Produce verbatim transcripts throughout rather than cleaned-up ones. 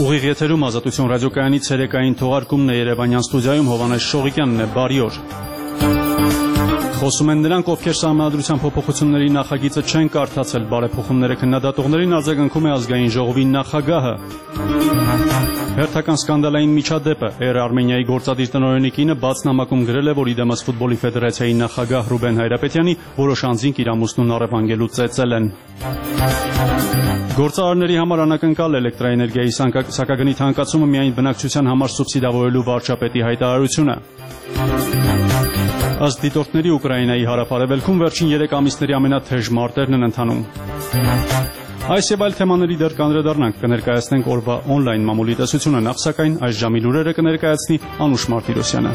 Ուղիղ եթերում Ազատություն ռադիոկայանի ցերեկային թողարկումն է Երևանյան ստուդիայում Հովանես Շողիկյանն է, բարի օր։ Խոսում են նրանք, ովքեր Սահմանադրության փոփոխությունների նախագիծը չեն կարդացել, բարեփոխումները քննադատողներին արձագանքում է ազգային ժողովի նախագահը։ Հերթական սկանդալային միջադեպը Էր Արմենիայի գործադիր տնօրենի կինը բաց նամակում գրել է, որ իդեմս ֆուտբոլի ֆեդերացիայի նախագահ Ռուբեն Հայրապետյանի որոշ անձինք իր ամուսնուն առևանգելու ծեծել են։ Գործարարների համար անակնկալ էլեկտրաէներգիայի սակագնի թանկացումը միայն բնակչության համար սուբսիդավորելու վարչապետի հայտարարությունը։ Ըստ դիտորդների Ուկրաինայի հարավ-արևելքում վերջին երեք ամիսների ամենաթեժ մարտերն են ընթանում։ Այս եւ այլ թեմաների դեռ կանդրադառնանք, կներկայացնենք օրվա օնլայն մամուլի տեսությունը, նախ սակայն այս ժամի լուրերը կներկայացնի Անուշ Մարտիրոսյանը։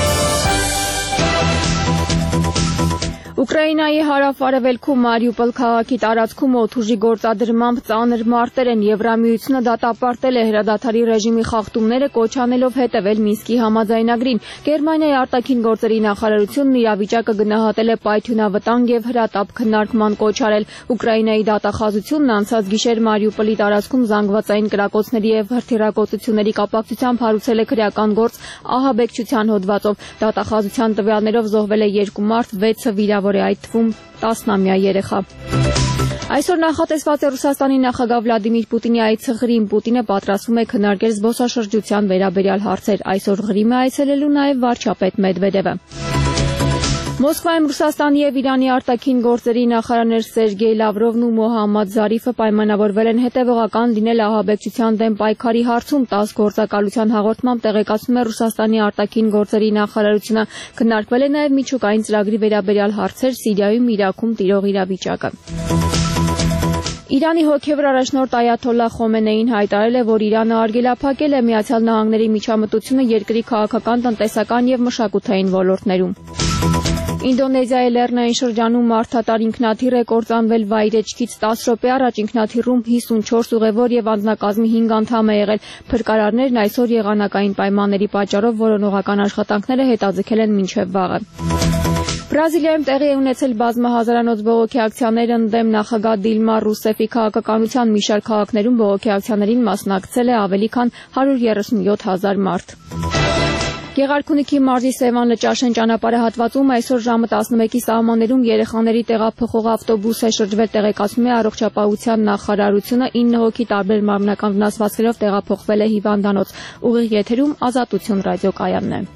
Ուկրաինայի հարավ-արևելքում Մարիուպոլ քաղաքի տարածքում օդուժի գործադրմամբ ծանր մարտեր են, Եվրամիությունը դատապարտել է հրադադարի ռեժիմի խախտումները, կոչ անելով հետևել Մինսկի համաձայնագրին։ Գերմանիայի արտաքին գործերի նախարարությունն իրավիճակը գնահատել է պայթյունավտանգ եւ հրատապ քննարկման կոչ արել։ Ուկրաինայի դատախազությունն անցած գիշեր Մարիուպոլի տարածքում զանգվածային կրակոցների եւ հրթիռակոծությունների կապակցությամբ հարուցել է քրեական գործ ահաբեկչության հոդվածով։ Դատախազության տվյալներով զոհվել է երկու մարդ, վեցը վիրավոր է, այդ թվում տասնամյա երեխա։ Այսօր նախատեսված է Ռուսաստանի նախագահ Վլադիմիր Պուտինի այցղրին։ Պուտինը պատրաստվում է քննարկել զբոսաշրջության վերաբերյալ հարցեր։ Այսօր Ղրիմ է այցելելու նաև վարչապետ Մեդվեդևը։ Մոսկվայում Ռուսաստանի եւ Իրանի արտաքին գործերի նախարարներ Սերգեյ Լավրովն ու Մոհամմադ Զարիֆը պայմանավորվել են հետևողական լինել ահաբեկչության դեմ պայքարի հարցում։ տաս գործակալության հաղորդմամբ տեղեկացնում է Ռուսաստանի արտաքին գործերի նախարարությունը։ Քննարկվել է նաև միջուկային ծրագրի վերաբերյալ հարցեր, Սիրիայում, Իրաքում տիրող իրավիճակը։ Իրանի հոգևոր առաջնորդ Այաթոլլահ Խոմենեին հայտարարել է, որ Իրանը արգելափակել է Միացյալ Նահանգների միջամտությունը երկրի քաղաքական, տնտեսական եւ մշակութային ոլորտներում։ Ինդոնեզիայի լեռնային շրջանում մարդատար ինքնաթիռ է կործանվել վայրեջքից տասը րոպե առաջ։ Ինքնաթիռում հիսունչորս ուղևոր եւ անձնակազմի հինգ անդամ է եղել։ Փրկարարներն այսօր եղանակային պայմանների պատճառով որոնողական աշխատանքները հետաձգել են մինչև վաղը։ Բրազիլիայում տեղի է ունեցել բազմահազարանոց բողոքի ակցիաներ ընդդեմ նախագահ Դիլմա Ռուսեֆի քաղաքականության մի շարք քաղաքներում բողոքի ակցիաներին մասնակցել է ավելի քան հարյուր երեսունյոթ հազար մարդ։ Գեղարքունիքի մարզի Սևան Լճաշեն ճանապարհահատվածում այսօր ժամը տասնմեկի սահմաններում երեխաների տեղափոխող ավտոբուս է շրջվել, տեղեկացնում է առողջապահության նախարարությունը։ ինը հոգի տարբեր մարմնական վնասվածքներով տեղափոխվել է հիվանդանոց։ Ուղիղ եթերում Ազատություն ռադիոկայանն է։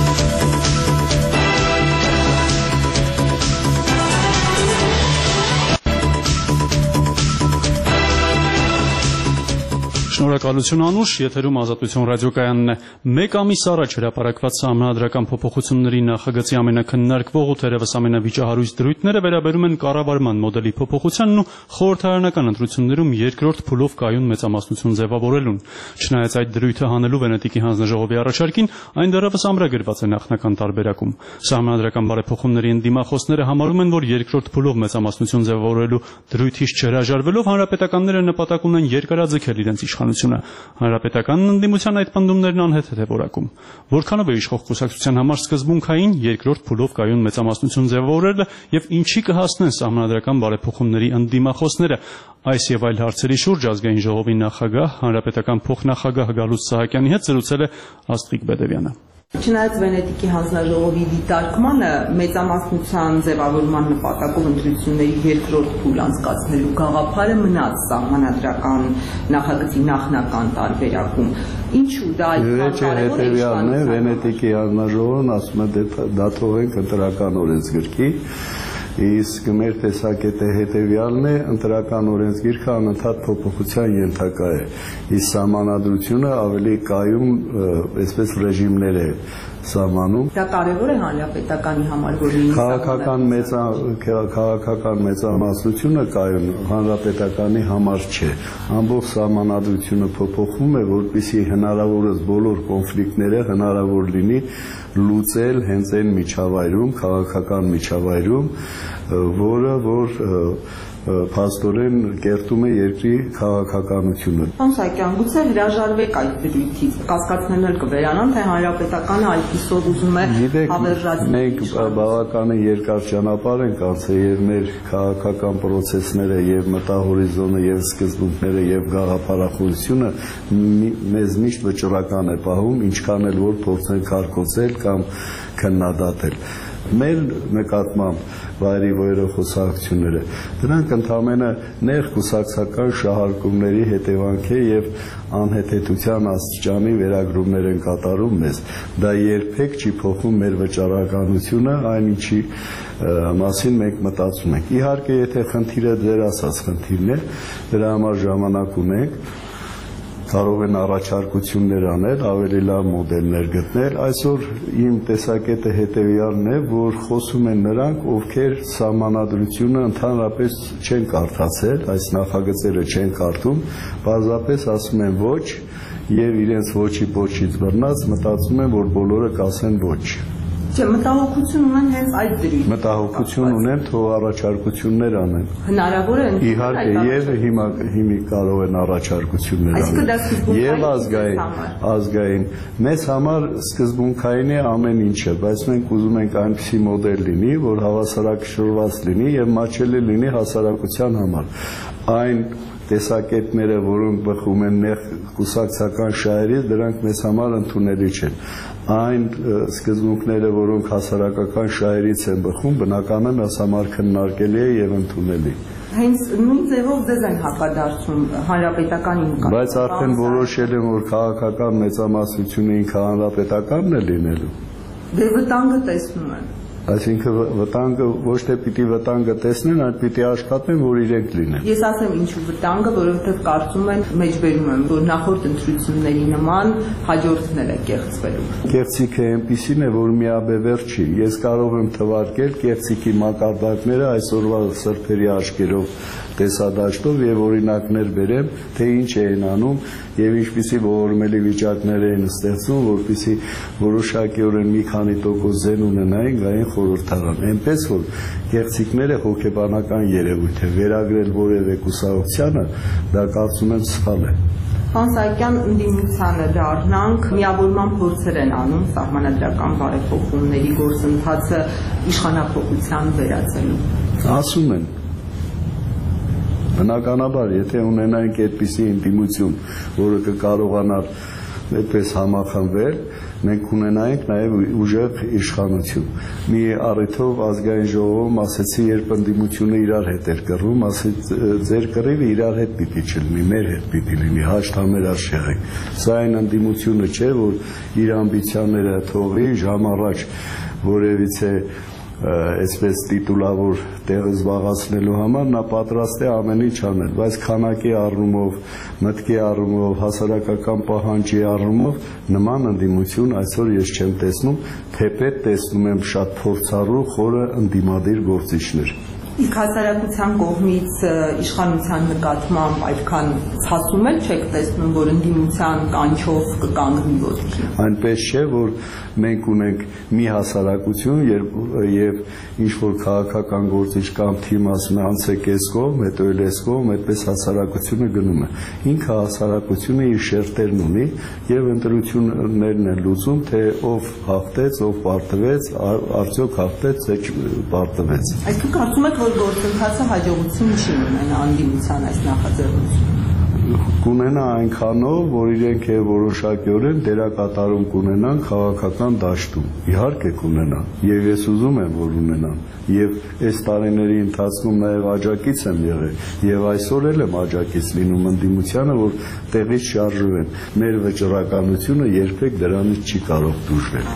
Շնորհակալություն Անուշ, եթերում Ազատություն ռադիոկայանն է։ Մեկ ամիս առաջ հրապարակված Սահմանադրական փոփոխությունների նախագծի ամենաքննարկվող ու թերևս ամենավիճահարույց դրույթները վերաբերում են կառավարման մոդելի փոփոխությանն ու խորհրդարանական ընտրություններում երկրորդ փուլով կայուն մեծամասնություն ձևավորելուն։ Չնայած այդ դրույթը հանելու Վենետիկի հանձնաժողովի առաջարկին, այն դեռևս ամրագրված է նախնական տարբերակում։ Սահմանադրական բարեփոխումների ընդդիմախոսները համարում են, որ երկրորդ փուլով մեծամասնություն ձևավորելու դրույթից չհրաժարվելով հանրապետականները նպատակ ունեն երկարաձգել իրենց իշխանությունը։ Հանրապետականն ընդդիմության այդ պնդումներն անհեթեթ է որակում։ Որքանով է իշխող կուսակցության համար սկզբունքային երկրորդ փուլով կայուն մեծամասնություն ձևավորելը եւ ինչի կհասնեն սահմանադրական բարեփոխումների ընդդիմախոսները։ Այս եւ այլ հարցերի շուրջ ազգային ժողովի նախագահ, հանրապետական փոխնախագահ Գալուստ Սահակյանի հետ զրուցել է Աստղիկ Բեդևյանը։ Չնայած Վենետիկի հանձնաժողովի դիտարկմանը մեծամասնության ձևավորման նպատակով ընտրությունների երկրորդ փուլ անցկացնելու գաղափարը մնաց սահմանադրական նախագծի նախնական տարբերակում, ինչու դա հետևյալն է, Վենետիկի հանձնաժողովն ասում է դա թողենք ընտրական օրենսգրքի, իսկ մեր տեսակետը հետևյալն է, ընտրական օրենսգիրքը անընդհատ փոփոխության ենթակա է, իսկ սահմանադրությունը ավելի կայուն այսպես ռեժիմներ է սահմանում։ Դա կարևոր է հանրապետականի համար, որ լինի քաղաքական մեծա քաղաքական մեծամասնությունը կայուն հանրապետականի համար չէ։ Ամբողջ սահմանադրությունը փոփոխվում է, որպեսզի հնարավորս բոլոր կոնֆլիկտները հնարավոր լինի լուծել հենց այն միջավայրում, քաղաքական միջավայրում, որը որ փաստորեն կերտում է երկրի քաղաքականությունը։ Պարոն Սահակյան, գուցե հրաժարվեք այդ դրույթից, կասկածներն կվերանան, թե հանրապետականը այդպիսով ուզում է հավերժած։ Մենք բավականին երկար ճանապարհ ենք անցել եւ մեր քաղաքական process-ները եւ մտահորիզոնը եւ սկզբունքները եւ գաղափարախոսությունը մեզ միշտ վճռական է պահում, ինչքան էլ որ փորձենք արկոծել կամ քննադատել։ Մեր նկատմամբ վայրի վայրով խոսակցությունները դրանք ընդհանրապես նեղ կուսակցական շահարկումների հետևանք է եւ անհեթեթության աստիճանի վերագրումներ են կատարում մեզ։ Դա երբեք չի փոխում մեր վճռականությունը, այն ինչի մասին մենք մտածում ենք։ Իհարկե, եթե խնդիրը ձեր ասած խնդիրն է, դրա համար ժամանակ ունենք, կարող են առաջարկություններ անել, ավելի լավ մոդելներ գտնել։ Այսօր իմ տեսակետը հետևյալն է, որ խոսում են նրանք, ովքեր սահմանադրությունը ընդհանրապես չեն կարդացել, այս նախագծերը չեն կարդում, պարզապես ասում են ոչ եւ իրենց ոչի ոչից բռնած մտածում են, որ բոլորը կասեն ոչ։ Չէ, մտահոգություն ունեն հենց այդ դրույթ։ Մտահոգություն ունեն, թող առաջարկություններ անեն։ Հնարավոր է։ Իհարկե, եւ հիմա հիմի կարող են առաջարկություններ անել։ Եվ ազգային, ազգային, մեզ համար սկզբունքային է ամեն ինչը, բայց մենք ուզում ենք այնպիսի մոդել լինի, որ հավասարակշռված լինի եւ մաչելի լինի հասարակության համար։ Այն տեսակետները, որոնք բխում են նեղ կուսակցական շահերից, դրանք մեզ համար ընդունելի չեն։ Այն սկզբունքները, որոնք հասարակական շահերից են բխում, բնականաբար մեզ համար քննարկելի է եւ ընդունելի։ Հենց նույն ձևով ձեզ են հակադարձում հանրապետականի նկատմամբ։ Բայց արդեն որոշել են, որ քաղաքական մեծամասնությունը ինքը հանրապետականն է լինելու։ Դե վտանգը տեսնում են։ Այսինքն վտանգը ոչ թե պիտի վտանգը տեսնեն, այլ պիտի աշխատեն, որ իրենք լինեն։ Ես ասեմ ինչու վտանգը, որովհետև կարծում են, մեջբերում եմ, որ նախորդ ընտրությունների նման հաջորդն է կեղծվելու։ Կեղծիքը այնպիսին է, որ միաբևեռ չի։ Ես կարող եմ թվարկել կեղծիքի մակարդակները այսօրվա սրբերի աչքերով տեսադաշտով եւ օրինակներ բերեմ, թե ինչ էին անում եւ ինչպիսի ողորմելի վիճակներ էին ստեղծում, որպեսզի որոշակիորեն մի քանի տոկոս զեն ունենային գային խորհրդարան։ Այնպես որ կեղծիքները հոգեբանական երևույթ է, վերագրել որևէ կուսակցությանը դա կարծում եմ սխալ է։ Պարոն Սահակյան, ընդդիմությանը դառնանք, միավորման փորձեր են անում սահմանադրական բարեփոխումների գործընթացը իշխանափոխության վերածելու։ Ասում են Բնականաբար, եթե ունենայինք այդպիսի ինտիմություն, որը կկարողանար այդպես համախմբվել, մենք ունենայինք նաև ուժեղ իշխանություն։ Մի առիթով ազգային ժողովում ասեցի, երբ ընդդիմությունը իրար հետ էր կռվում, ասեց ձեր կռիվը իրար հետ պիտի չլինի, մեր հետ պիտի լինի, հաշտ-համերաշխ եղեք։ Սա այն ընդդիմությունը չէ, որ իր ամբիցիաները թողի ժամ առաջ որևիցե այսպես տիտուլավոր տեղը զբաղեցնելու համար նա պատրաստ է ամեն ինչ անել, բայց քանակի առումով, մտքի առումով, հասարակական պահանջի առումով նման ընդդիմություն այսօր ես չեմ տեսնում, թեպետ տեսնում եմ շատ փորձառու խորը ընդդիմադիր գործիչներ։ Իսկ հասարակության կողմից իշխանության նկատմամբ այդքան ցածում էլ չեք տեսնում, որ ընդդիմության կանչով կկանգնի ոտքի։ Այնպես չէ, որ մենք ունենք մի հասարակություն եւ ինչ որ քաղաքական գործիչ կամ թիմ ասում է անց է կես կողմ, հետո էլ էս կողմ, այդպես հասարակությունը գնում է։ Ինքը հասարակությունը իր շերտերն ունի եւ ընտրություններն են լուծում, թե ով հաղթեց, ով պարտվեց, արդյոք հաղթեց, թե պարտվեց։ Այսինքն կարծում եք, որ գործընթացը հաջողություն չի ունենա ընդդիմության այս նախաձեռնությունը։ Կունենա այնքանով, որ իրենք է որոշակիորեն դերակատարում կունենան քաղաքական դաշտում։ Իհարկե կունենա, եւ ես ուզում եմ, որ ունենան։ Եվ այս տարիների ընթացքում նաեւ աջակից եմ եղել, եւ այսօր էլ եմ աջակից լինում ընդդիմությանը, որ տեղից շարժվեն։ Մեր վճռականությունը երբեք դրանից չի կարող դժվել։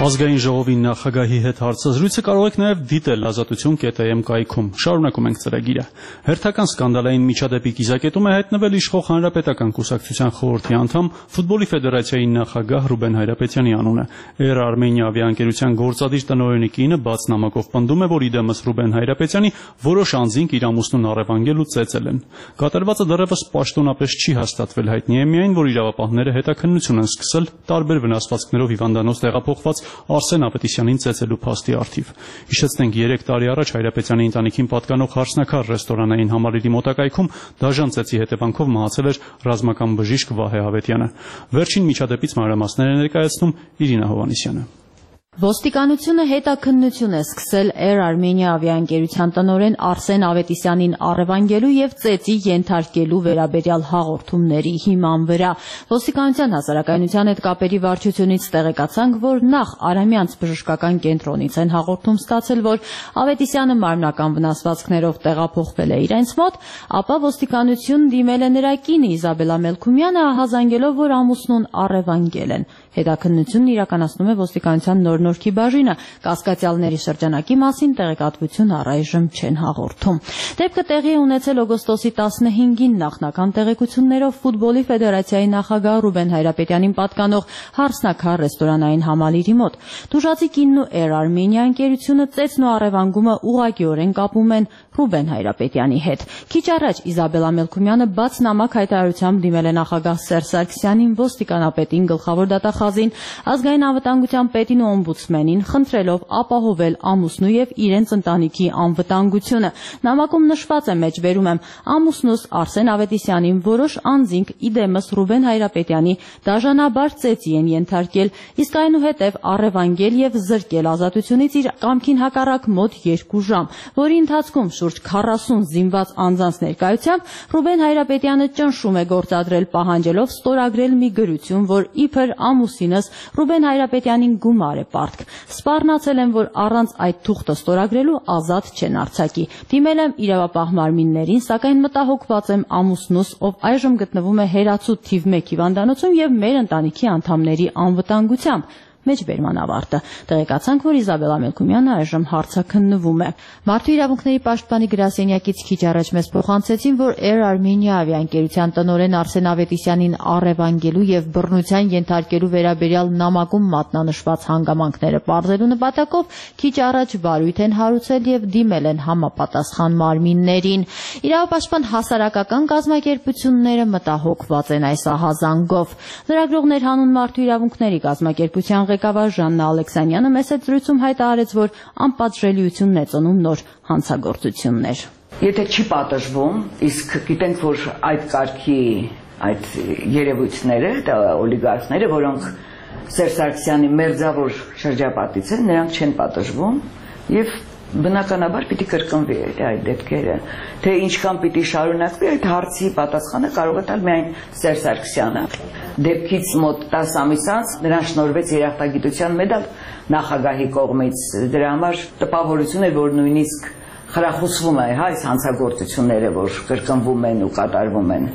Ազգային ժողովի նախագահի հետ հարցազրույցը կարող եք նաև դիտել ազատություն կետ է էմ կայքում։ Շարունակում ենք ծրագիրը։ Հերթական սկանդալային միջադեպի կիզակետում է հայտնվել իշխող Հանրապետական կուսակցության խորհրդի անդամ ֆուտբոլի ֆեդերացիայի նախագահ Ռուբեն Հայրապետյանի անունը։ Air Armenia ավիաընկերության գործադիր տնօրենի կինը բաց նամակով պնդում է, որ իդեմս Ռուբեն Հայրապետյանի որոշ անձինք իր ամուսնուն առևանգել ու ծեծել են։ Կատարվածը դեռևս պաշտոնապես չի հաստատվել, հայտնի է միայն, որ իրավապահները հետաքննություն են սկսել տարբեր վնասվածքներով հիվանդանոց տեղափոխված Արսեն Ավետիսյանին ծեծելու փաստի առթիվ։ Հիշեցնենք, երեք տարի առաջ Հայրապետյանի ընտանիքին պատկանող Հարսնաքար ռեստորանային համալիրի մոտակայքում դաժան ծեծի հետևանքով մահացել էր ռազմական բժիշկ Վահե Ավետյանը։ Վերջին միջադեպից մանրամասներ է ներկայացնում Իրինա Հովհաննիսյանը։ Ոստիկանությունը հետաքննություն է սկսել Air Armenia ավիաընկերության տնօրեն Արսեն Ավետիսյանին առևանգելու եւ ծեծի ենթարկելու վերաբերյալ հաղորդումների հիման վրա։ Ոստիկանության հասարակայնության հետ կապերի վարչությունից տեղեկացանք, որ նախ Արամյանց բժշկական կենտրոնից են հաղորդում ստացել, որ Ավետիսյանը մարմնական վնասվածքներով տեղափոխվել է իրենց մոտ, ապա ոստիկանություն դիմել է նրա կինը Իզաբելա Մելքումյանը, ահազանգելով, որ ամուսնուն առևանգել են։ Հետաքննությունն իրականացնում է ոստիկանության նոր-նորքի բաժինը, կասկածյալների շրջանակի մասին տեղեկատվություն առայժմ չեն հաղորդում։ Դեպքը տեղի է ունեցել օգոստոսի տասնհինգին նախնական տեղեկություններով ֆուտբոլի ֆեդերացիայի նախագահ Ռուբեն Հայրապետյանին պատկանող Հարսնաքար ռեստորանային համալիրի մոտ։ Տուժածի կինն ու Air Armenia ընկերությունը ծեծն ու առևանգումը ուղղակիորեն կապում են Ռուբեն Հայրապետյանի հետ։ Քիչ առաջ Իզաբելա Մելքումյանը բաց նամակ հայտարարությամբ դիմել է նախագահ Սերժ Սարգսյանին, ոստիկանապետին, գլխավոր դատախազին, ազգային անվտանգության պետին ու օմբուդսմենին, խնդրելով ապահովել ամուսնու եւ իրենց ընտանիքի անվտանգությունը։ Նամակում նշված է, մեջբերում եմ, ամուսնուս Արսեն Ավետիսյանին որոշ անձինք իդեմս Ռուբեն Հայրապետյանի դաժանաբար ծեծի են ենթարկել, իսկ այնուհետև առևանգել եւ զրկել ազատությունից իր կամքին հակառակ մոտ երկու ժամ, որի ընթացքում շուրջ քառասուն զինված անձանց ներկայությամբ Ռուբեն Հայրապետյանը ճնշում է գործադրել, պահանջելով ստորագրել մի գրություն, որ իբր ամուսինս Ռուբեն Հայրապետյանին գումար է պարտք։ Սպառնացել եմ, որ առանց այդ թուղթը ստորագրելու ազատ չեն արձակի։ Դիմել եմ իրավապահ մարմիններին, սակայն մտահոգված եմ ամուսնուս, ով այժմ գտնվում է Հերացու թիվ մեկ հիվանդանոցում եւ մեր ընտանիքի անդամների անվտանգությամբ։ Մեջբերման ավարտը։ Տեղեկացանք, որ Իզաբելա Մելքումյանը այժմ հարցաքննվում է։ Մարդու իրավունքների պաշտպանի գրասենյակից քիչ առաջ մեզ փոխանցեցին, որ Air Armenia ավիաընկերության տնօրեն Արսեն Ավետիսյանին առևանգելու եւ բռնության ենթարկելու վերաբերյալ նամակում մատնանշված հանգամանքները պարզելու նպատակով քիչ առաջ վարույթ են հարուցել եւ դիմել են համապատասխան մարմիններին։ Իրավապաշտպան հասարակական կազմակերպությունները մտահոգված են այս ահազանգով։ Լրագրողներ հանուն մարդու իրավունքների կազմակերպության ղեկավար Ժաննա Ալեքսանյանը մեծ զրույցում հայտարարեց, որ անպատժելիությունն է ծնում նոր հանցագործություններ։ Եթե չի պատժվում, իսկ գիտենք, որ այդ կարգի այդ երևույթները, դա օլիգարխները, որոնք Սերժ Սարգսյանի մերձավոր շրջապատից են, նրանք չեն պատժվում եւ բնականաբար պիտի կրկնվի այդ դեպքերը, թե ինչքան պիտի շարունակվի, այդ հարցի պատասխանը կարող է տալ միայն Սերժ Սարգսյանը։ Դեպքից մոտ տասը ամիս անց նրան շնորհվեց երախտագիտության մեդալ նախագահի կողմից։ Դրա համար տպավորություն է, որ նույնիսկ խրախուսվում է այս հանցագործությունները, որ կրկնվում են ու կատարվում են։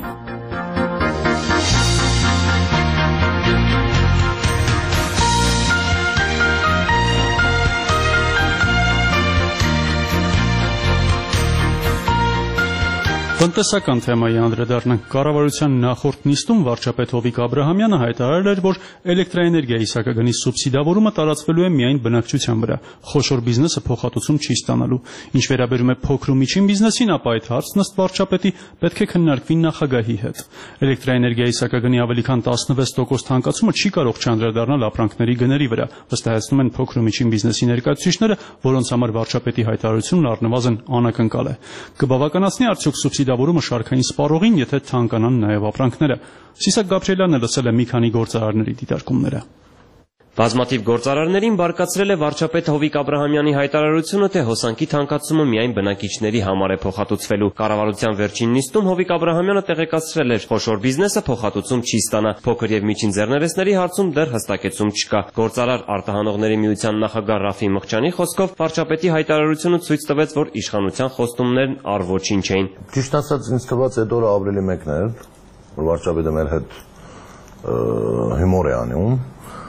Տնտեսական թեմայի անդրադառնանք։ Կառավարության նախորդ նիստում վարչապետ Հովիկ Աբրահամյանը հայտարարել էր, որ էլեկտրաէներգիայի սակագնի սուբսիդավորումը տարածվելու է միայն բնակչության վրա։ Խոշոր բիզնեսը փոխհատուցում չի ստանալու։ Ինչ վերաբերում է փոքր ու միջին բիզնեսին, ապա այդ հարցն ըստ վարչապետի պետք է քննարկվի նախագահի հետ։ Էլեկտրաէներգիայի սակագնի ավելի քան տասնվեց տոկոս թանկացումը չի կարող չանդրադառնալ ապրանքների գների վրա, վստահեցնում են փոքր ու միջին բիզնեսի ներկայացուցիչները, որոնց համար վարչապետի հայտարարությունն առնվազն անակնկալ է։ Կբավականացնի արդյոք սուբսիդավորումը շարքային սպառողին, եթե թանկանան նաև ապրանքները։ Սիսակ Գաբրիելյանն է լսել է մի քանի գործարարների դիտարկումները։ Բազմաթիվ գործարարներին բարկացրել է վարչապետ Հովիկ Աբրահամյանի հայտարարությունը, թե հոսանքի թանկացումը միայն բնակիչների համար է փոխհատուցվելու։ Կառավարության վերջին նիստում Հովիկ Աբրահամյանը տեղեկացրել էր, խոշոր բիզնեսը փոխհատուցում չի ստանա, փոքր եւ միջին ձեռներեցների հարցում դեռ հստակեցում չկա։ Գործարար արտահանողների միության նախագահ Ռաֆի Մղճանի խոսքով վարչապետի հայտարարությունը ցույց տվեց, որ իշխանության խոստումներն առ ոչինչ էին։ Ճիշտ ասած, ինձ թվաց այդ օրը ապրիլի մեկն էր, որ վարչապետը մեր հետ հումոր է անում։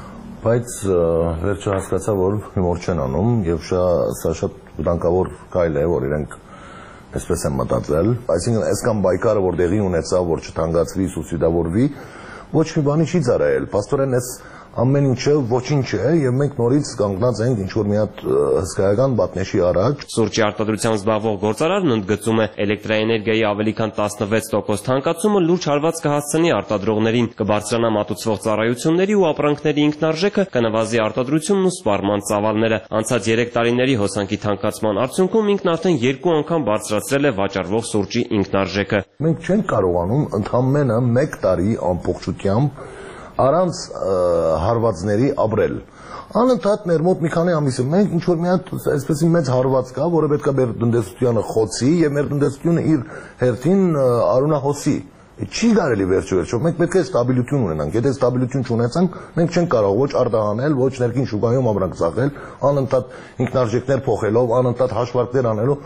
Բայց վերջը հասկացա, որ հումոր չեն անում եւ սա շատ վտանգավոր քայլ է, որ իրենք այսպես են մտածել, այսինքն այսքան բայկարը որ դեղի ունեցավ, որ չթանկացվի, սուբսիդավորվի, ոչ մի բանի չի ծառայել, փաստորեն այս ամեն ինչը ոչինչ է եւ մենք նորից կանգնած ենք ինչ որ մի հատ հսկայական բատնեշի առաջ։ Սուրճի արտադրությամբ զբաղվող գործարարն ընդգծում է, էլեկտրաէներգիայի ավելի քան տասնվեց տոկոս թանկացումը լուրջ հարված կհասցնի արտադրողներին, կբարձրանա մատուցվող ծառայությունների ու ապրանքների ինքնարժեքը, կնվազի արտադրությունն ու սպառման ծավալները։ Անցած երեք տարիների հոսանքի թանկացման արդյունքում ինքն արդեն երկու անգամ բարձրացրել է վաճառվող սուրճի ինքնարժեքը։ Մենք չենք կարողանում ընդամենը մեկ տարի ամբողջությամբ առանց հարվածների ապրել։ Անընդհատ մեր մոտ մի քանի ամիս է մենք ինչ որ մի հատ այսպես մեծ հարված կա, որը պետք է մեր տնտեսությանը խոցի եւ մեր տնտեսությունը իր հերթին արունահոսի։ Չի կարելի վերջո վերջո մենք պետք է ստաբիլություն ունենանք։ Եթե ստաբիլություն չունեցանք, մենք չենք կարող ոչ արտահանել, ոչ ներքին շուկայում ապրանք ծախել, անընդհատ ինքնարժեքներ փոխելով, անընդհատ հաշվարկներ անելու,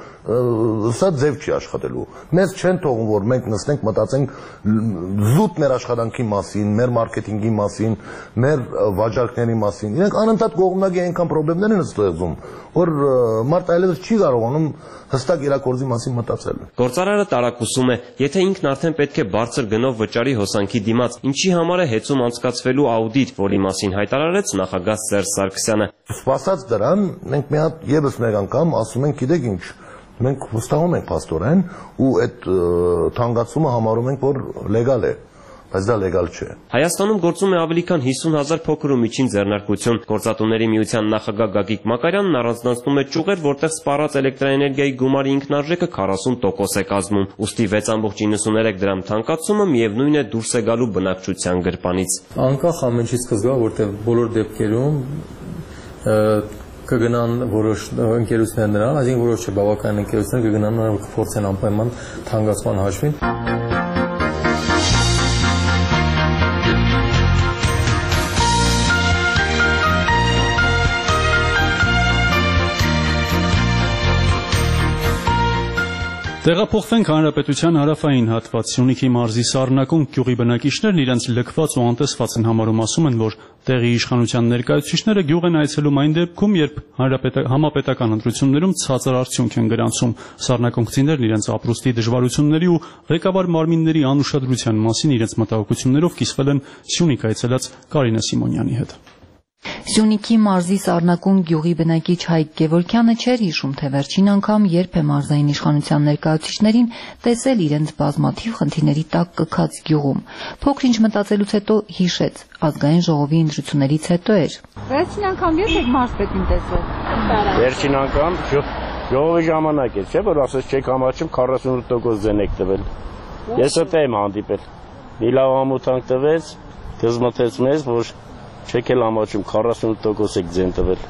սա ձև չի աշխատելու։ Մեզ չեն թողում, որ մենք նստենք մտածենք զուտ մեր աշխատանքի մասին, մեր մարքեթինգի մասին, մեր վաճառքների մասին։ Իրենք անընդհատ կողմնակի այնքան խնդիրներ են ստեղծում, որ մարդ այլևս չի կարողանում հստակ իրակորձի մասին մտածել։ Գործարարը տարակուսում է, եթե ինքն արդեն պետք է բարձր գնով վճարի հոսանքի դիմաց, ինչի համար է հեծում անցկացվելու աուդիտ, որի մասին հայտարարեց նախագահ Սերժ Սարգսյանը։ Սպասած դրան, մենք մի հատ եւս մեկ անգամ ասում ենք, գիտեք ինչ, մենք վստահում ենք փաստորեն ու այդ թանկացումը համարում ենք, որ լեգալ է։ Բայց դա լեգալ չէ։ Հայաստանում գործում է ավելի քան հիսուն հազար փոքր ու միջին ձեռնարկություն։ Գործատուների միության նախագահ Գագիկ Մակարյանն առանձնացնում է ճյուղեր, որտեղ սպառած էլեկտրաէներգիայի գումարի ինքնարժեքը քառասուն տոկոս է կազմում։ Ուստի վեց ամբողջ իննսուներեք դրամ թանկացումը միևնույն է դուրս է գալու բնակչության գրպանից։ Անկախ ամենից սկզբը, որտեղ բոլոր դեպքերում կգնան որոշ ընկերություններ նրան, այսինքն որոշ բավական ընկերություններ կգնան նրան կփորձեն անպայման թանկացման հաշվին։ Տեղափոխվենք հանրապետության հարավային հատված Սյունիքի մարզի Սառնակում գյուղի բնակիչներն իրենց լքված ու անտեսված են համարում, ասում են, որ տեղի իշխանության ներկայացուցիչները գյուղ են այցելում այն դեպքում, երբ համապետական ընտրություններում ցածր արդյունք են գրանցում։ Սառնակոնցիներն իրենց ապրուստի դժվարությունների ու ղեկավար մարմինների անուշադրության մասին իրենց մտահոգություններով կիսվել են Սյունիք այցելած Կարինե Սիմոնյանի հետ։ Սյունիքի մարզի Սառնակում գյուղի բնակիչ Հայկ Գևորգյանը չէր հիշում, թե վերջին անգամ երբ է մարզային իշխանության ներկայացուցիչներին տեսել իրենց բազմաթիվ խնդիրների տակ կքած գյուղում։ Փոքր-ինչ մտածելուց հետո հիշեց, ազգային ժողովի ընտրություններից հետո էր։ Վերջին անգամ ե՞րբ եք մարզպետին տեսել։ Վերջին անգամ ժողովի ժամանակ էր, չէ՞ որ ասես չեք համաչում քառասունութ տոկոս ձեն եք տվել։ Ես էլ եմ հանդիպել։ Մի լավ ամոթանք տվեց, դժմթեց մեզ, որ չեք էլ ամաչում քառասունութ տոկոս եք ձեն տվել։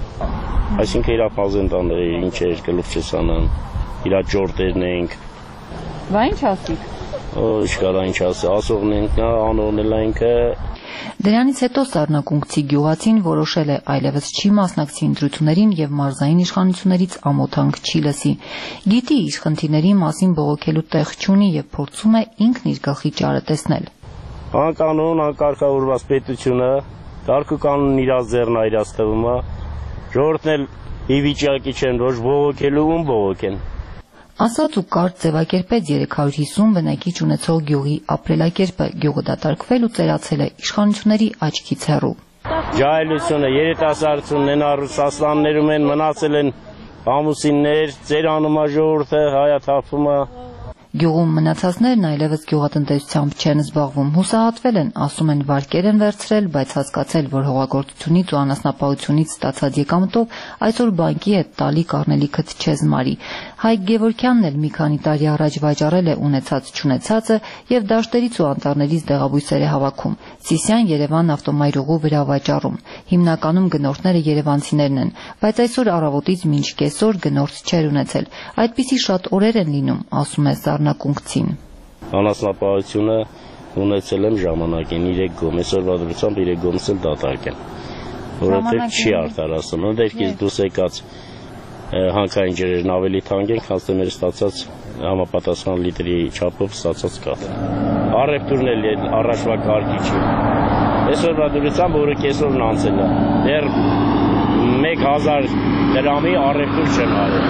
Այսինքն իրա ֆազենտան է, ինչ է գլուխ չսանան, իրա ջորտերն ենք։ Բա ինչ ասիք։ Օ, ինչ կարա ինչ ասի, ասողն ենք, նա անողն էլ այնքը։ Դրանից հետո Սառնակունցի գյուղացին որոշել է այլևս չի մասնակցի ընտրություններին եւ մարզային իշխանություններից ամոթանք չի լսի։ Գիտի իր խնդիրների մասին բողոքելու տեղ չունի եւ փորձում է ինքն իր գլխի ճարը տեսնել։ Անկանոն, անկարգավորված պետությունը Կարգու կանոնն իրաց ձեռն այրած թվում է, ժողովուրդն էլ ի վիճակի չեն, ոչ բողոքելու ում բողոքեն։ Ասաց ու կարճ ձևակերպեց երեք հարյուր հիսուն բնակիչ ունեցող գյուղի ապրելակերպը, գյուղը դատարկվել ու ծերացել է իշխանությունների աչքից հեռու։ Ջահելությունը, երիտասարդությունն են Ռուսաստաններում են մնացել են ամուսիններ, ծերանում է ժողովուրդը, հայաթափում է։ Գյուղում մնացածներն այլևս գյուղատնտեսությամբ չեն զբաղվում, հուսահատվել են, ասում են վարկեր են վերցրել, բայց հասկացել, որ հողագործությունից ու անասնապահությունից ստացած եկամտով այսօր բանկի հետ տալի կառնելիքդ չես մարի։ Հայկ Գևորգյանն էլ մի քանի տարի առաջ վաճառել է ունեցած չունեցածը եւ դաշտերից ու անտառներից դեղաբույսեր է հավաքում։ Սիսիան Երևան ավտոմայրուղու վրա վաճառում։ Հիմնականում գնորդները երևանցիներն են, բայց այսօր առավոտից մինչ կեսօր գնորդ չեր ունեցել։ Այդպիսի շատ օրեր են լինում, ասում է Սառնակունցին։ Անասնապահությունը ունեցել եմ ժամանակին երեք գոմ, այսօրվա դրությամբ երեք գոմս էլ դատարկ են, որովհետև չի արտարացնում, ընդերքից դուրս եկած հանքային ջրերն ավելի թանկ են, քան թե մեր ստացած համապատասխան լիտրի չափով ստացած կաթը։ Առևտուրն էլ առաջվա կարգի չի։ Այսօրվա դրությամբ որը կեսօրն անցել է։ Դեռ մեկ հազար դրամի առևտուր չեն արել։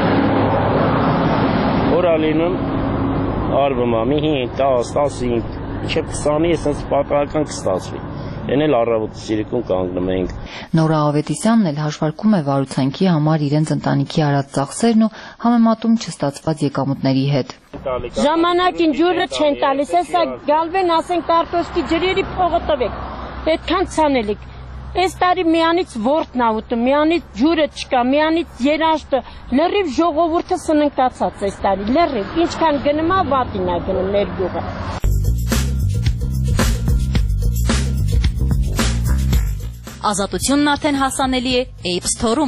Որա լինում արվում է մի հինգ, տասը, տասնհինգ, մինչև քսանի էսենց պատահական կստացվի։ Են էլ առավոտը սիրիկում կանգնում ենք։ Նորա Ավետիսյանն էլ հաշվարկում է վարուցանքի համար իրենց ընտանիքի արած ծախսերն ու համեմատում չստացված եկամուտների հետ։ Ժամանակին ջուրը չեն տալիս, հեսա գալվեն, ասենք կարտոշկի ջրերի փողը տվեք, այդքան ցանելիք։ Այս տարի միանից ворթն ա ուտում, միանից ջուրը չկա, միանից երաշտը, լրիվ ժողովուրդը սննկացած այս տարի, լրիվ, ինչքան գնում ա, վատին ա գնում մեր գյուղը։ Ազատությունն արդեն հասանելի է App Store-ում։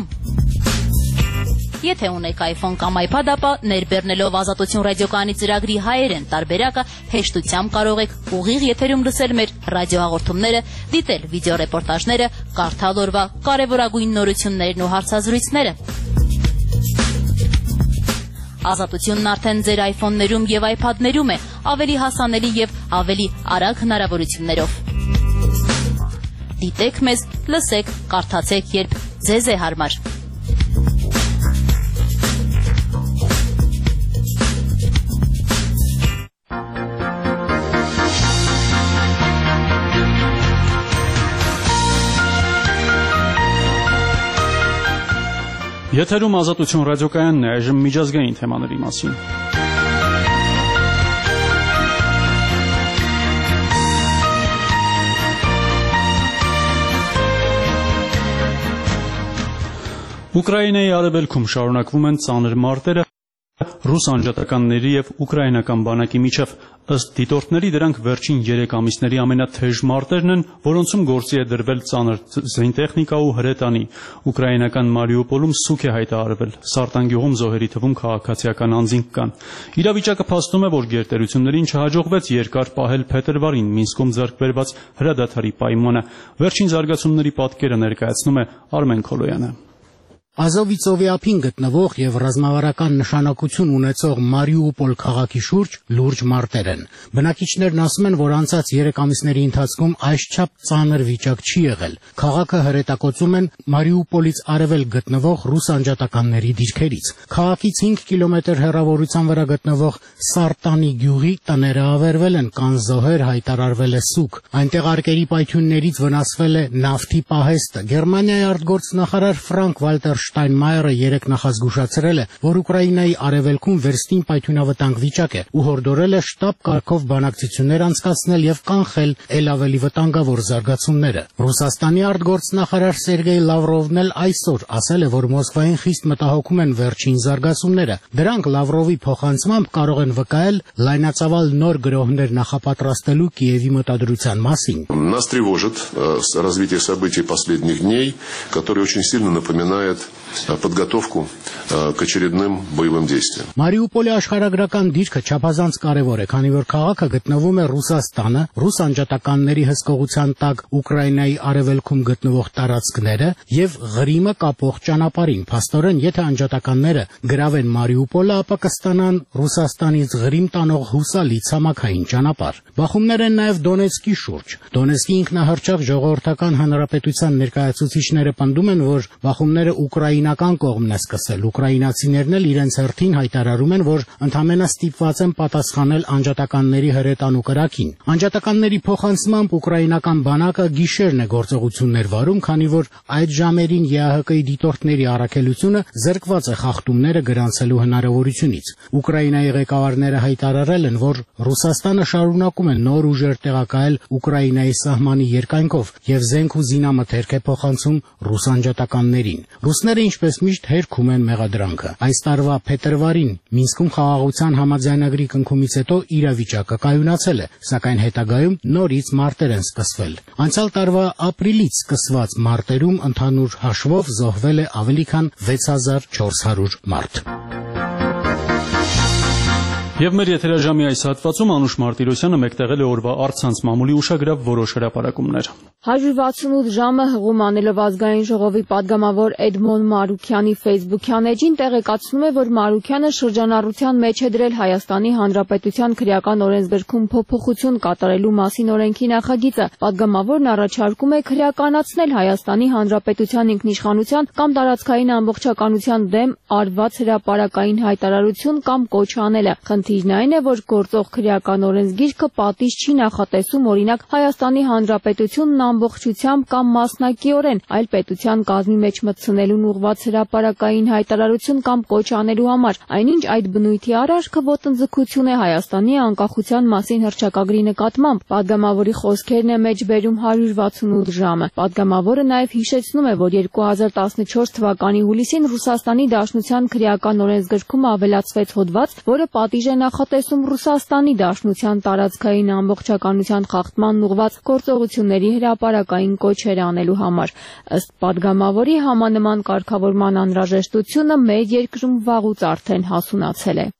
Եթե ունեք iPhone կամ iPad, ապա ներբեռնելով Ազատություն ռադիոկայանի ծրագրի հայերեն տարբերակը հեշտությամբ կարող եք ուղիղ եթերում լսել մեր ռադիոհաղորդումները, դիտել վիդեոռեպորտաժները, կարդալ օրվա կարևորագույն նորություններն ու հարցազրույցները։ Ազատությունն արդեն ձեր iPhone-ներում եւ iPad-ներում է, ավելի հասանելի եւ ավելի արագ հնարավորություններով։ Դիտեք մեզ, լսեք, կարդացեք, երբ ձեզ է հարմար։ Եթերում Ազատություն ռադիոկայանն է, այժմ միջազգային թեմաների մասին։ Ուկրաինայի արևելքում շարունակվում են ծանր մարտերը ռուս անջատականների եւ ուկրաինական բանակի միջև։ Ըստ դիտորդների դրանք վերջին երեք ամիսների ամենաթեժ մարտերն են, որոնցում գործի է դրվել ծանր զենտեխնիկա ու հրետանի։ Ուկրաինական Մարիուպոլում սուկ է հայտարարվել, Սարտանգյուղում զոհերի թվում քաղաքացիական անձինք կան։ Իրավիճակը փաստում է, որ գերտերություններին չհաջողվեց երկար պահել փետրվարին Մինսկում ձեռք բերված հրադադարի պայմանը։ Վերջին զարգացումների պատկերը ներկայացնում է Արմեն Քոլոյանը։ Ազովիցովի ափին գտնվող եւ ռազմավարական նշանակություն ունեցող Մարիուպոլ քաղաքի շուրջ լուրջ մարտեր են։ Բնակիչներն ասում են, որ անցած երեք ամիսների ընթացքում այսչափ ծանր վիճակ չի եղել։ Քաղաքը հրետակոծում են Մարիուպոլից արևել գտնվող ռուս անջատականների դիրքերից։ Քաղաքից հինգ կիլոմետր հեռավորության վրա գտնվող Սարտանի գյուղի տները ավերվել են, կան զոհեր, հայտարարվել է սուկ։ Այնտեղ արկերի պայթյուններից վնասվել է նավթի պահեստը։ Գերմանիայի արտգործնախարար Ֆրանկ Վալտեր Շտայնմայերը երեք նախազգուշացրել է, որ Ուկրաինայի արևելքում վերստին պայթյունավտանգ վիճակ է ու հորդորել է շտաբ կարգով բանակցություններ անցկացնել եւ կանխել ել ավելի վտանգավոր զարգացումները։ Ռուսաստանի արտգործնախարար Սերգեյ Լավրովն էլ այսօր ասել է, որ Մոսկվային խիստ мտահոգում են վերջին զարգացումները։ Դրանք Լավրովի փոխանցմամբ կարող են վկայել լայնածավալ нор գրոհներ նախապատրաստելու Կիևի մտադրության մասին։ Нас тревожит развитие событий последних дней, которое очень сильно напоминает подготовку к очередным боевым действиям. Մարիուպոլի աշխարհագրական դիրքը չափազանց կարևոր է, քանի որ քաղաքը գտնվում է Ռուսաստանը, ռուս անջատականների հսկողության տակ Ուկրաինայի արևելքում գտնվող տարածքները եւ Ղրիմը կապող ճանապարհին։ Փաստորեն, եթե անջատականները գրավեն Մարիուպոլը, ապա կստանան Ռուսաստանից Ղրիմ տանող հուսալի ցամաքային ճանապարհ։ Բախումներ են նաեւ Դոնեցկի շուրջ։ Դոնեցկի ինքնահռչակ ժողովրդական հանրապետության ներկայացուցիչները պնդում են, որ բախումները ուկրաինական կողմն է սկսել։ Ուկրաինացիներն էլ իրենց հերթին հայտարարում են, որ ընդամենը ստիպված են պատասխանել անջատականների հրետանու կրակին։ Անջատականների փոխանցմամբ ուկրաինական բանակը գիշերն է գործողություններ վարում, քանի որ այդ ժամերին ԵԱՀԿ-ի դիտորդների առաքելությունը զրկված է խախտումները գրանցելու հնարավորությունից։ Ուկրաինայի ղեկավարները հայտարարել են, որ Ռուսաստանը շարունակում է նոր ուժեր տեղակայել Ուկրաինայի սահմանի երկայնքով եւ զենք ու զինամթերք է փոխանցում ռուս անջատականներին։ Ռուսները ինչպես միշտ հերքում են մեղադրանքը։ Այս տարվա փետրվարին Մինսկում խաղաղության համաձայնագրի կնքումից հետո իրավիճակը կայունացել է, սակայն հետագայում նորից մարտեր են սկսվել։ Անցյալ տարվա ապրիլից սկսված մարտերում ընդհանուր հաշվով զոհվել է ավելի քան վեց հազար չորս հարյուր մարդ։ Եվ մեր եթերաժամի այս հատվածում Անուշ Մարտիրոսյանը մեկտեղել է օրվա առցանց մամուլի ուշագրավ որոշ հրապարակումներ։ հարյուր վաթսունութ ժամը հղում անելով ազգային ժողովի падգամավոր Էդմոն Մարուքյանի Facebook-յան էջին տեղեկացնում է, որ Մարուքյանը շրջանառության մեջ է դրել Հայաստանի Հանրապետության քրեական օրենսգրքում փոփոխություն կատարելու մասին օրենքի նախագիծը։ Падգամավորն առաջարկում է քրեականացնել Հայաստանի Հանրապետության ինքնիշխանության կամ տարածքային ամբողջականության դեմ արված հրապարակային հայտարարություն կամ կոչ անելը։ Խնդիրն այն է, որ գործող քրեական օրենսգիրքը պատիժ չի նախատեսում օրինակ Հայաստանի Հանրապետությունն ամբողջությամբ կամ մասնակիորեն այլ պետության կազմի մեջ մտցնելուն ուղղված հրապարակային հայտարարություն կամ կոչ անելու համար, այնինչ այդ բնույթի արարքը ոտնձգություն է Հայաստանի անկախության մասին հռչակագրի նկատմամբ։ Падգամավորի խոսքերն է մեջբերում հարյուր վաթսունութ ժամը։ Падգամավորը նաև հիշեցնում է, որ երկու հազար տասնչորս թվականի հուլիսին Ռուսաստանի Դաշնության քրեական օրենսգրքում ավելացվեց հոդված, որը պատիժ է նախատեսում Ռուսաստանի Դաշնության տարածքային ամբողջականության խախտման ուղղված գործողությունների հրապարակային կոչեր անելու համար։ Ըստ падգամավորի համանման կարգավորման անհրաժեշտությունը մեր երկրում վաղուց արդեն հասունացել է։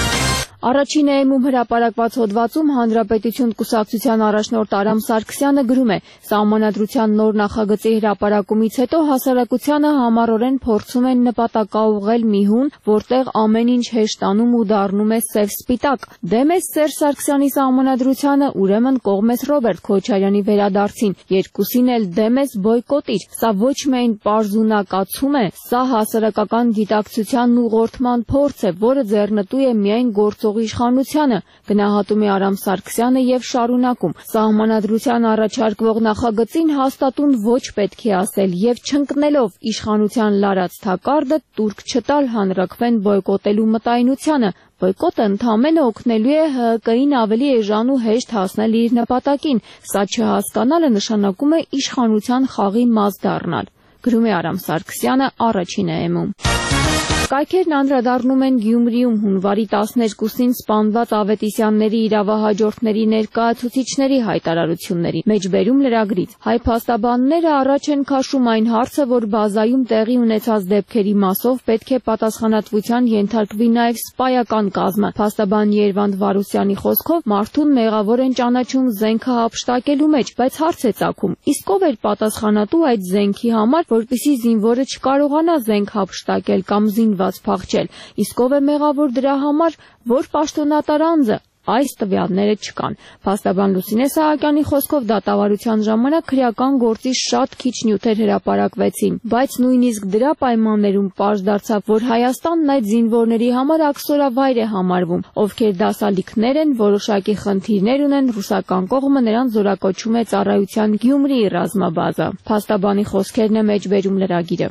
Առաջին էմում հրապարակված հոդվածում Հանրապետություն կուսակցության առաջնորդ Արամ Սարգսյանը գրում է. «Սահմանադրության նոր նախագծի հրապարակումից հետո հասարակությանը համառորեն փորձում են նպատակաուղղել մի հուն, որտեղ ամեն ինչ հեշտանում ու դառնում է սև-սպիտակ։ Դեմ ես Սերժ Սարգսյանի սահմանադրությանը, ուրեմն կողմ ես Ռոբերտ Քոչարյանի վերադարձին, երկուսին էլ դեմ ես բոյկոտիր։ Սա ոչ միայն պարզունակացում է, սա հասարակական գիտակցության ուղղորդման փորձ է, որը ձեռնտու է միայն գործող իշխանությանը», գնահատում է Արամ Սարգսյանը եւ շարունակում. «Սահմանադրության առաջարկվող նախագծին հաստատուն ոչ պետք է ասել եւ չընկնելով իշխանության լարած թակարդը տուրք չտալ հանրաքվեն բոյկոտելու մտայնությանը։ Բոյկոտը ընդամենը օգնելու է Հ Հ Կին ավելի էժան ու հեշտ հասնել իր նպատակին։ Սա չհասկանալը նշանակում է իշխանության խաղի մաս դառնալ», գրում է Արամ Սարգսյանը առաջին էմում։ Կայքերն անդրադառնում են Գյումրիում հունվարի տասներկուսին սպանված Ավետիսյանների իրավահաջորդների ներկայացուցիչների հայտարարությունների։ Մեջբերում լրագրից. հայ փաստաբանները առաջ են քաշում այն հարցը, որ բազայում տեղի ունեցած դեպքերի մասով պետք է պատասխանատվության ենթարկվի նաև սպայական կազմը։ Փաստաբան Երվանդ Վարուսյանի խոսքով մարդուն մեղավոր են ճանաչում զենքը հափշտակելու մեջ, բայց հարց է ծագում. իսկ ով էր պատասխանատու այդ զենքի համար, որպեսզի զինվորը չկարողանա զենք հափշտակել կամ զինված փախչել։ Իսկ ով է մեղավոր դրա համար, որ պաշտոնատար անձը։ Այս տվյալները չկան։ Փաստաբան Լուսինե Սահակյանի խոսքով դատավարության ժամանակ քրեական գործի շատ քիչ նյութեր հրապարակվեցին, բայց նույնիսկ դրա պայմաններում պարզ դարձավ, որ Հայաստանն այդ զինվորների համար աքսորավայր է համարվում, ովքեր դասալիքներ են, որոշակի խնդիրներ ունեն, ռուսական կողմը նրանց զորակոչում է ծառայության Գյումրիի ռազմաբազա։ Փաստաբանի խոսքերն է մեջբերում լրագիրը։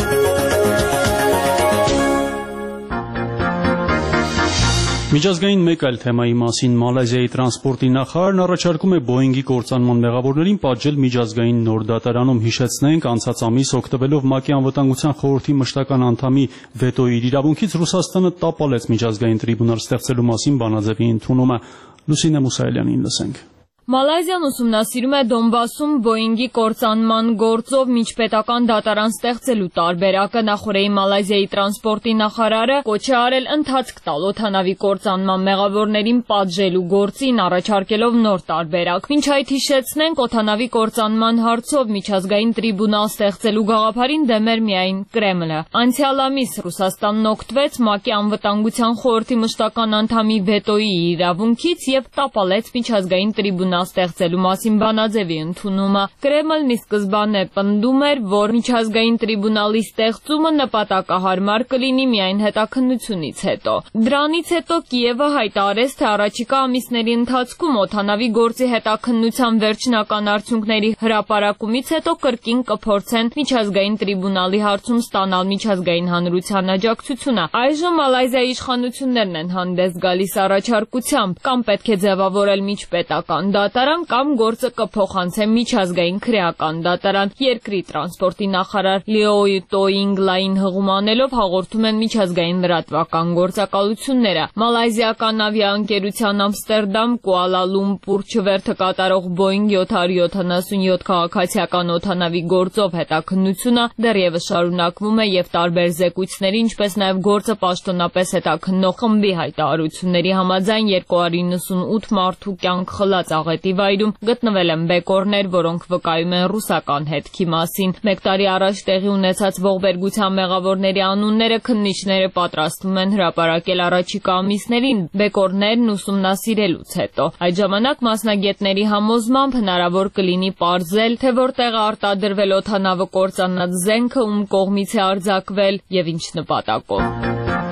Միջազգային մեկ այլ թեմայի մասին Մալազիայի տրանսպորտի նախարարն առաջարկում է Բոյինգի կործանման մեղավորներին պատժել միջազգային նոր դատարանում։ Հիշեցնենք, անցած ամիս օգտվելով ՄԱԿ-ի անվտանգության խորհրդի մշտական անդամի վետոյի իրավունքից Ռուսաստանը տապալեց միջազգային տրիբունալ ստեղծելու մասին բանաձևի ընդունումը։ Լուսինե Մուսայելյանին լսենք։ Մալազիան ուսումնասիրում է Դոնբասում Բոյինգի կործանման գործով միջպետական դատարան ստեղծելու տարբերակը։ Նախորդի Մալազիայի տրանսպորտի նախարարը կոչ է արել ընթացք տալ օդանավի կործանման մեղավորներին պատժելու գործին, առաջարկելով նոր տարբերակ։ Մինչ այդ հիշեցնենք, օդանավի կործանման հարցով միջազգային տրիբունալ ստեղծելու գաղափարին դեմ էր միայն Կրեմլը։ Անցյալ ամիս Ռուսաստանն օգտվեց ՄԱԿ-ի անվտանգության խորհրդի մշտական անդամի վետոյի իրավունքից եւ տապալեց միջազգային տրիբունալ ստեղծելու մասին բանաձևի ընդունումը։ Կրեմլն ի սկզբանե պնդում էր, որ միջազգային տրիբունալի ստեղծումը նպատակահարմար կլինի միայն հետաքննությունից հետո։ Դրանից հետո Կիևը հայտարարեց, թե առաջիկա ամիսների ընթացքում օդանավի գործի հետաքննության վերջնական արդյունքների հրապարակումից հետո կրկին կփորձեն միջազգային տրիբունալի հարցում ստանալ միջազգային հանրության աջակցությունը։ Այժմ Մալազիայի իշխանություններն են հանդես գալիս առաջարկությամբ, կամ պետք է ձևավորել միջպետական դատարան կամ գործը կփոխանցեն միջազգային քրեական դատարան։ Երկրի տրանսպորտի նախարար Լիո Տոինգլային հղում անելով հաղորդում են միջազգային լրատվական գործակալությունները։ Մալայզիական ավիաընկերության Ամստերդամ, Կուալա Լումպուր չվերթը կատարող Boeing seven seventy-seven քաղաքացիական օդանավի գործով հետաքննությունը դեռևս շարունակվում է եւ տարբեր զեկույցների, ինչպես նաեւ գործը պաշտոնապես հետաքննող խմբի հայտարարությունների համաձայն two hundred ninety-eight մարդու կյանք խլած աղետի վայրում գտնվել են բեկորներ, որոնք վկայում են ռուսական հետքի մասին։ Մեկ տարի առաջ տեղի ունեցած ողբերգության մեղավորների անունները քննիչները պատրաստվում են հրապարակել առաջիկա ամիսներին բեկորներն ուսումնասիրելուց հետո։ Այդ ժամանակ մասնագետների համոզմամբ հնարավոր կլինի պարզել, թե որտեղ է արտադրվել օդանավը կործանած զենքը, ում կողմից է արձակվել եւ ինչ նպատակով։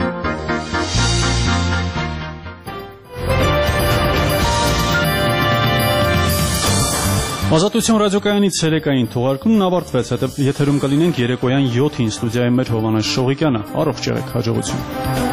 Ազատություն ռադիոկայանի ցերեկային թողարկումն ավարտվեց, հետո եթերում կլինենք երեկոյան յոթին ստուդիայի մեջ Հովանես Շողիկյանը։ Առողջ եղեք, հաջողություն։